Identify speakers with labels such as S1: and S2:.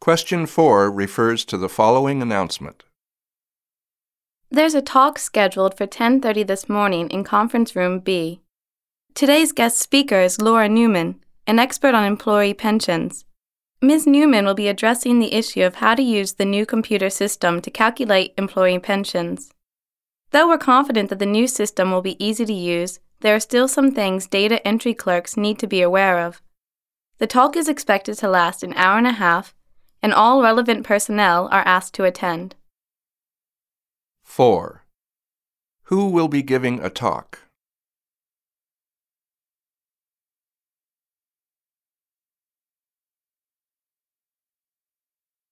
S1: Question 4 refers to the following announcement.
S2: There's a talk scheduled for 10:30 this morning in Conference Room B. Today's guest speaker is Laura Newman, an expert on employee pensions. Ms. Newman will be addressing the issue of how to use the new computer system to calculate employee pensions. Though we're confident that the new system will be easy to use, there are still some things data entry clerks need to be aware of. The talk is expected to last an hour and a half, and all relevant personnel are asked to attend.
S1: 4. Who will be giving a talk?